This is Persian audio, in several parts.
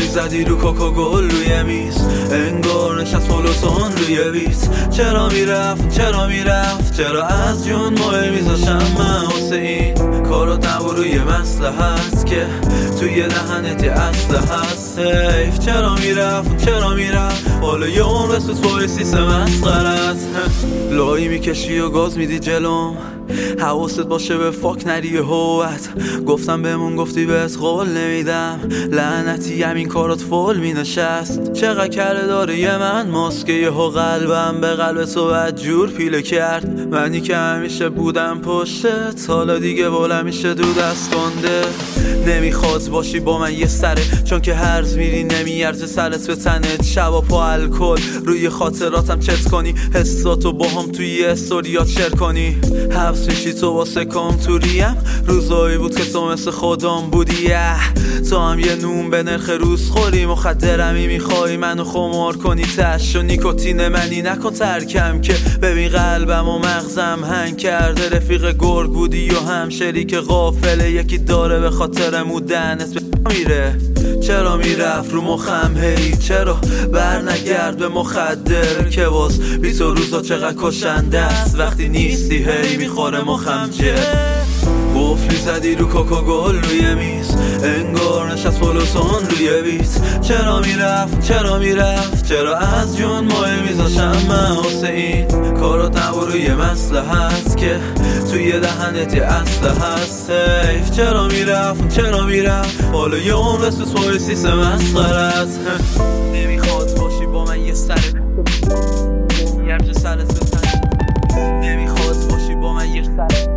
زدی رو کوکو گل روی میز، انگار نشست مولوتون روی بیت. چرا میرفت چرا از جون ماه میذاشم من واسه این کارات نبو روی مسلحت که توی دهنت یه اسلحه هست. حیف چرا میرفت حالا یه اون رسوس بای سیستم مسخرت. لایی میکشی و گاز میدی جلوم، حواست باشه به فاک نری هوت. گفتم بمون گفتی بهت قول نمیدم، لعنتی همین کارات فول مینشست. چقدر کله داره یه من ماسکه یهو قلبم به قلب تو بدجور پیله کرد. منی که همیشه بودم پشتت حالا دیگه بولم میشه دو دست کنده. نمیخواد باشی با من یه سره چون که هرز میری نمیارزه سرت به تنت. شبا پا الکل روی خاطراتم چت کنی، حساتو با هم توی استوریات شیر کنی. حبس میشی تو واسه کامتوریم، روزایی بود که تو مثل خودم بودی. تو هم یه نون به نرخ روز خوری، مخدرمی میخوای منو خمار کنی. تش و نیکوتین منی نکن ترکم که ببین قلبم و مغزم هنگ کرده. رفیق گرگ بودی و هم شریک قافله، یکی داره به خاطر مودنت میره. چرا میرفت رو مخم هی، چرا بر نگرد به مخدر که باز بی تو روزا چقدر کشنده است. وقتی نیستی هی میخوره مخم جه. قفلی زدی رو کوکو گل روی میز، انگار نشست مولوتون روی بیت. چرا میرفت چرا از جون ماه میذاشم من واسه این کارات نبو روی مسلحت که توی دهنت یه اسلحه هست. حیف چرا میرفت حالا یه اون رسوس بای سیستم مسخرت. نمیخواد باشی با من یه سره یرج سرت بزن، نمیخواد باشی با من یه سره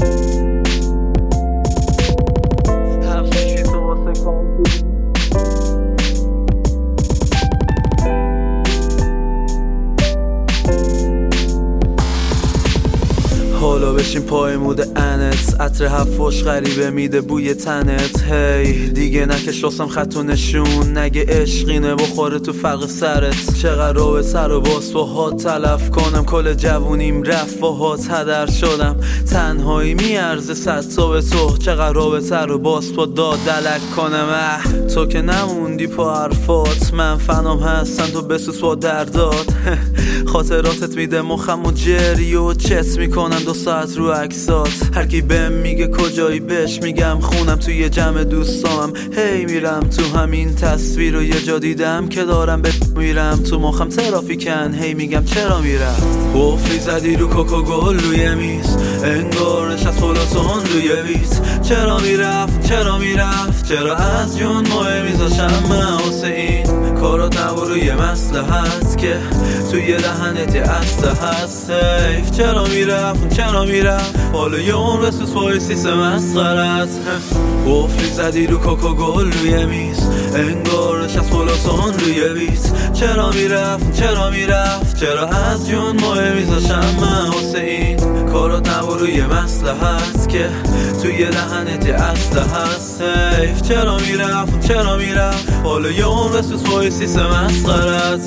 حالا بشین پای مود انت، عطر حفاش غریبه میده بوی تنت. هی دیگه نکش واسم خط و نشون، نگه عشقینه بخوره تو فرق سرت. چقدر رابطه رو باز با هات تلف کنم، کل جوونیم رفت با هات هدر شدم. تنهایی میارزه 100 تا به تو، چقدر رابطه رو باز با داد دلک کنم. تو که نموندی پا حرفات، من فنام هستم تو بسوس با دردات. خاطراتت میده مخم و جری و چت میکنن 2 ساعت رو عکسات. هر کی بهم میگه کجایی بهش میگم خونم توی جمع دوستام. هی میرم تو همین تصویر و یه جا دیدم که دارم میرم تو مخم ترافیکن. هی میگم چرا میرفت. قفلی زدی رو کوکو گل روی میز، انگار نشست مولوتون روی بیت. چرا میرفت چرا از جون ماه میذاشم من واسه این کارات نبو روی مسلحت که توی دهنت یه اسلحه هست. حیف چرا میرفت حالا یه اون رسوس بای سیستم مسخرت. قفلی زدی رو کوکو گل روی میز، انگار نشست مولوتون روی بیت. چرا میرفت چرا از جون ماه میذاشم من واسه این کارات نبو روی مسلحت که توی دهنت یه اسلحه هست. حیف چرا میرفت حالا یه اون رسوس بای سیستم مسخرت.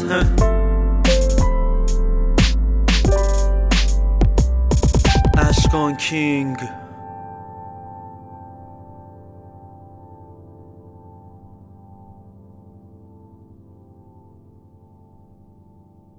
اشکان کینگ.